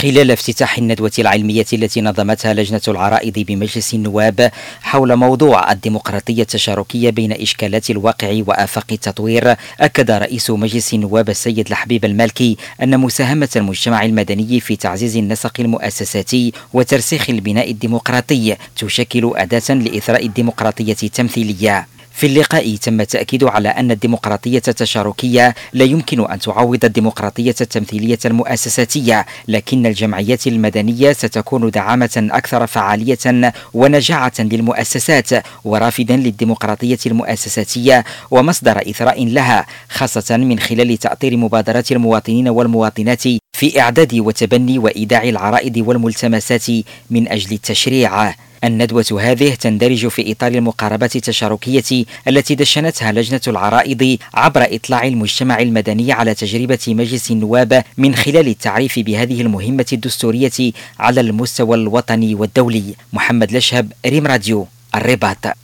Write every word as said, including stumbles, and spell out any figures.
خلال افتتاح الندوة العلمية التي نظمتها لجنة العرائض بمجلس النواب حول موضوع الديمقراطية التشاركية بين إشكالات الواقع وآفاق التطوير، أكد رئيس مجلس النواب السيد الحبيب المالكي أن مساهمة المجتمع المدني في تعزيز النسق المؤسساتي وترسيخ البناء الديمقراطي تشكل أداة لإثراء الديمقراطية التمثيلية. في اللقاء تم التأكيد على أن الديمقراطية التشاركية لا يمكن أن تعوض الديمقراطية التمثيلية المؤسساتية، لكن الجمعيات المدنية ستكون دعامة أكثر فعالية ونجاعة للمؤسسات، ورافدا للديمقراطية المؤسساتية ومصدر إثراء لها، خاصة من خلال تأطير مبادرات المواطنين والمواطنات في إعداد وتبني وإيداع العرائض والملتمسات من أجل التشريع. الندوة هذه تندرج في إطار المقاربات التشاركية التي دشنتها لجنة العرائض عبر إطلاع المجتمع المدني على تجربة مجلس النواب من خلال التعريف بهذه المهمة الدستورية على المستوى الوطني والدولي. محمد لشهب، ريم راديو، الرباط.